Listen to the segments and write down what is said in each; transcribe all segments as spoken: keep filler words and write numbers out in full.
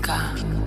Пинка.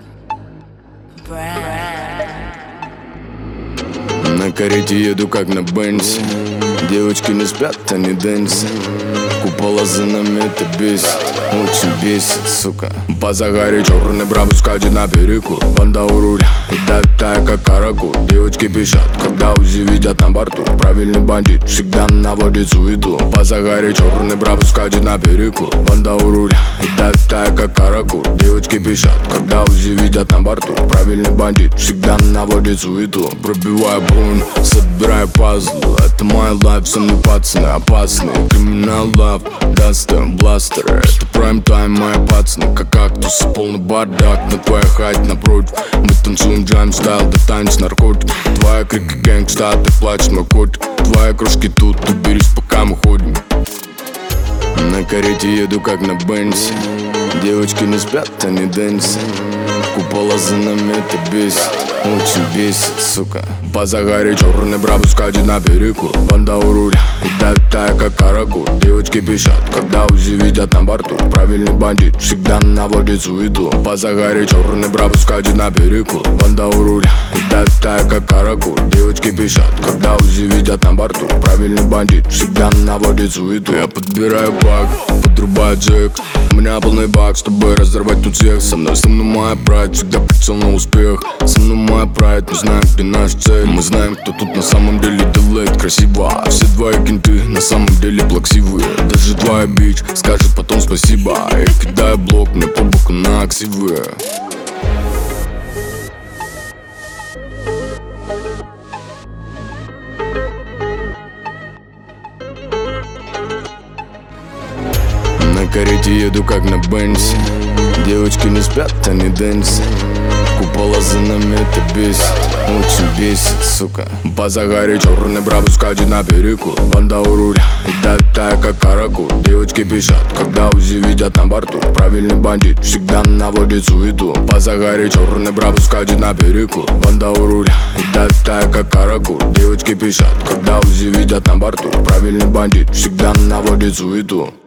На карете еду как на Бензе. Девочки не спят, они дэнс. Купола за нами, это бесит, очень бесит, сука. По Загаре черный брабус скачет на перекур. Банда у руля и давит тая, как каракур. Девочки пищат, когда УЗИ видят на борту. Правильный бандит всегда наводит суету. По Загаре черный брабус скачет на перекур. Банда у руля и давит тая, как каракур. Девочки пищат, когда УЗИ видят на борту. Правильный бандит всегда наводит суету. Пробиваю бронь, собираю пазлы. Это мой лайф, со мной пацаны опасные. Криминал лав, дастер, бластер. Это прайм-тайм, мои пацаны, как кактус. Полный бардак, на твоя хать напротив. Мы танцуем джайм стайл, да танец наркотик. Твоя крики гэнгста, ты плачешь, мой котик. Твои кружки тут, уберись, пока мы ходим. На карете еду как на Бензе. Девочки не спят, они дэнс. Купола за нами, это бесит, очень бесит, сука. По Загаре черный брабус скачет на перекур. Банда у руля и давит тая, как каракур. Девочки пищат, когда УЗИ видят на борту. Правильный бандит всегда наводит суету. По Загаре черный брабус скачет на перекур. Банда у руля и давит тая, как каракур. Девочки пищат, когда УЗИ видят на борту. Правильный бандит всегда наводит суету. Я подбираю баг, подрубаю джек. У меня полный бак, чтобы разорвать тут всех. Со мной, со мной моя прайд, всегда прицел на успех. Со мной моя прайд, мы знаем, где наша цель. Мы знаем, кто тут на самом деле делает красиво. Все твои кенты на самом деле плаксивые. Даже твоя бич скажет потом спасибо. Я кидаю блок, мне по боку на аксивые. На карете еду как на Бензе. Девочки не спят, они дэнс. Купола за нами, это бесит, очень бесит, сука. По Загаре черный брабус скачет на перекур. Банда у руля и давит тая, как каракур. Девочки пищат, когда УЗИ видят на борту. Правильный бандит всегда наводит суету. По Загаре черный брабус скачет на перекур. Банда у руля и давит тая, как каракур. Девочки пищат, когда УЗИ видят на борту. Правильный бандит всегда наводит суету.